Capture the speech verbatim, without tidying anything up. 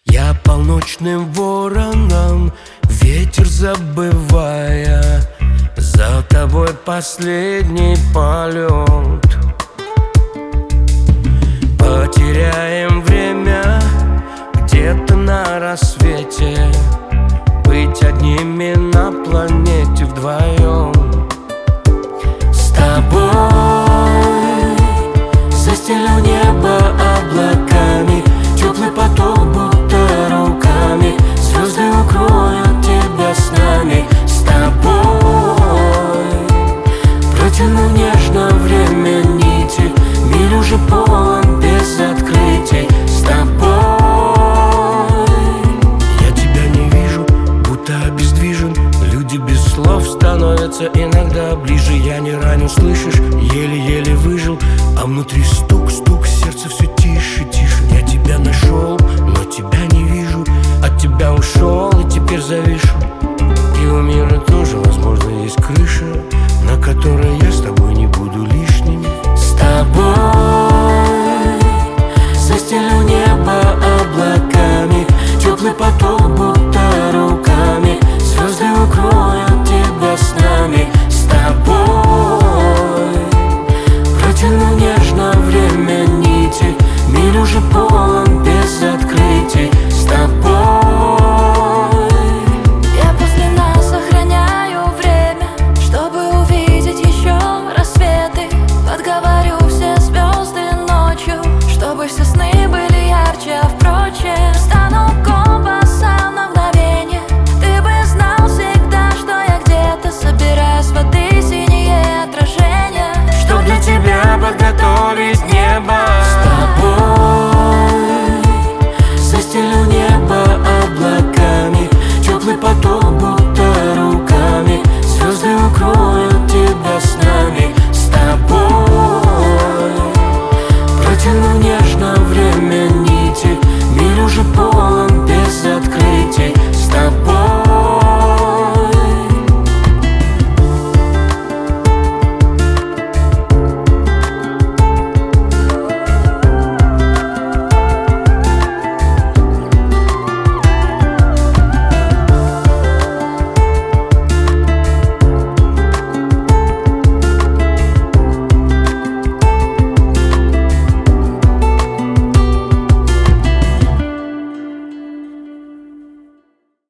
Я полночным вороном, ветер забывая, за тобой последний полет. Потеряем время где-то на рассвете, быть одними на планете вдвоем. С тобой застелю небо облаками, теплый поток будто руками, звезды укроют тебя с нами. С тобой протяну нежно время нити, мир уже полон без открытий. С тобой я тебя не вижу, будто обездвижен. Люди без слов становятся иногда ближе. Я не ранен, слышишь, еле-еле выжил, а внутри стук-стук, сердце все тише, тише. Я тебя нашел, но тебя не вижу, от тебя ушел и теперь завишу. И у мира тоже, возможно, есть крыша, на которой я с тобой не буду лишним. С тобой застелю небо облаками, теплый поток будто руками, звезды укроют тебя с нами. С тобой протяну нежно время нити, мир уже полон